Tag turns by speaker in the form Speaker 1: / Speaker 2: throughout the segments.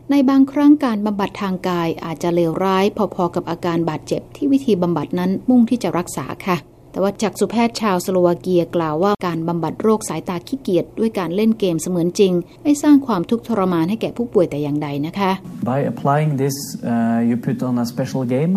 Speaker 1: ในบางครั้งการบำบัดทางกายอาจจะเลวร้ายพอๆกับอาการบาดเจ็บที่วิธีบำบัดนั้นมุ่งที่จะรักษาค่ะแต่ว่าจักษุแพทย์ชาวสโลวาเกียกล่าวว่าการบำบัดโรคสายตาขี้เกียจด้วยการเล่นเกมเสมือนจริงไม่สร้างความทุกข์ทรมานให้แก่ผู้ป่วยแต่อย่างใดนะคะ
Speaker 2: By applying this, you put on a special game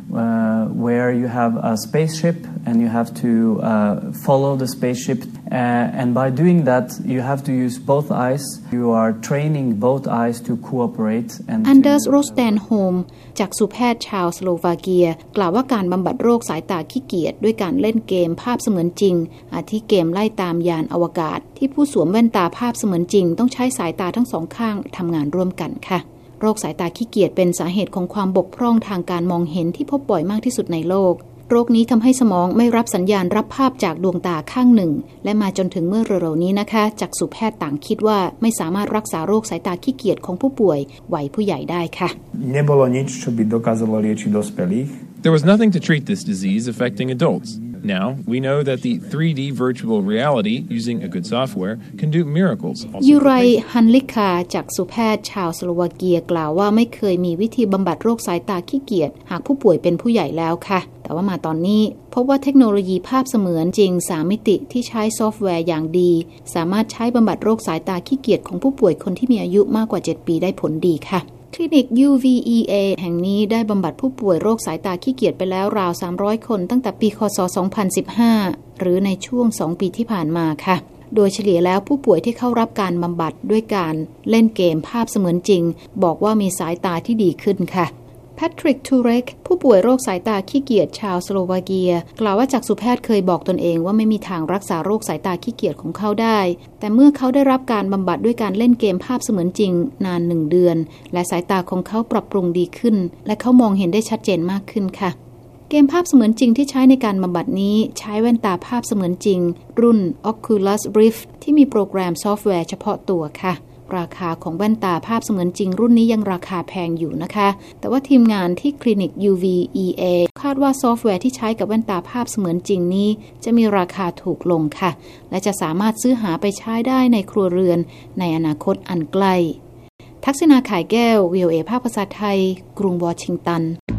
Speaker 2: where you have a spaceship and you have to follow the spaceship and by doing that you have to use both eyes. You are training both eyes to cooperate.
Speaker 1: Anders Rosenholm จักษุแพทย์ชาวสโลวาเกียกล่าวว่าการบำบัดโรคสายตาขี้เกียจด้วยการเล่นเกมภาพเสมือนจริงอาทิเกมไล่ตามยานอวกาศที่ผู้สวมแว่นตาภาพเสมือนจริงต้องใช้สายตาทั้งสองข้างทำงานร่วมกันค่ะโรคสายตาขี้เกียจเป็นสาเหตุของความบกพร่องทางการมองเห็นที่พบบ่อยมากที่สุดในโลกโรคนี้ทำให้สมองไม่รับสัญญาณรับภาพจากดวงตาข้างหนึ่งและมาจนถึงเมื่อเร็วๆนี้นะคะจักษุแพทย์ต่างคิดว่าไม่สามารถรักษาโรคสายตาขี้เกียจของผู้ป่วยวัยผู้ใหญ่ได้ค่ะ
Speaker 3: Nebolo nič, čo by dokázalo liečiť dospelých.
Speaker 4: There was nothing to treat this disease affecting adults.Now, we know that the 3D virtual reality using a good software can do miracles.
Speaker 1: ยูไรฮันลิคาจากสุแพทย์ชาวสโลวาเกียกล่าวว่าไม่เคยมีวิธีบำบัดโรคสายตาขี้เกียจหากผู้ป่วยเป็นผู้ใหญ่แล้วค่ะแต่ว่ามาตอนนี้พบว่าเทคโนโลยีภาพเสมือนจริง3มิติที่ใช้ซอฟต์แวร์อย่างดีสามารถใช้บำบัดโรคสายตาขี้เกียจของผู้ป่วยคนที่มีอายุมากกว่า7ปีได้ผลดีค่ะคลินิก UVEA แห่งนี้ได้บำบัดผู้ป่วยโรคสายตาขี้เกียจไปแล้วราว300คนตั้งแต่ปีคศ2015หรือในช่วง2ปีที่ผ่านมาค่ะโดยเฉลี่ยแล้วผู้ป่วยที่เข้ารับการบำบัดด้วยการเล่นเกมภาพเสมือนจริงบอกว่ามีสายตาที่ดีขึ้นค่ะแพทริกทูเรกผู้ป่วยโรคสายตาขี้เกียจชาวสโลวาเกียกล่าวว่าจักษุแพทย์เคยบอกตนเองว่าไม่มีทางรักษาโรคสายตาขี้เกียจของเขาได้แต่เมื่อเขาได้รับการบำบัดด้วยการเล่นเกมภาพเสมือนจริงนาน1เดือนและสายตาของเขาปรับปรุงดีขึ้นและเขามองเห็นได้ชัดเจนมากขึ้นค่ะเกมภาพเสมือนจริงที่ใช้ในการบำบัดนี้ใช้แว่นตาภาพเสมือนจริงรุ่น Oculus Rift ที่มีโปรแกรมซอฟต์แวร์เฉพาะตัวค่ะราคาของแว่นตาภาพเสมือนจริงรุ่นนี้ยังราคาแพงอยู่นะคะแต่ว่าทีมงานที่คลินิก UVEA คาดว่าซอฟต์แวร์ที่ใช้กับแว่นตาภาพเสมือนจริงนี้จะมีราคาถูกลงค่ะและจะสามารถซื้อหาไปใช้ได้ในครัวเรือนในอนาคตอันใกล้ทักษิณา ข่ายแก้ว VOA ภาคภาษาไทยกรุงวอชิงตัน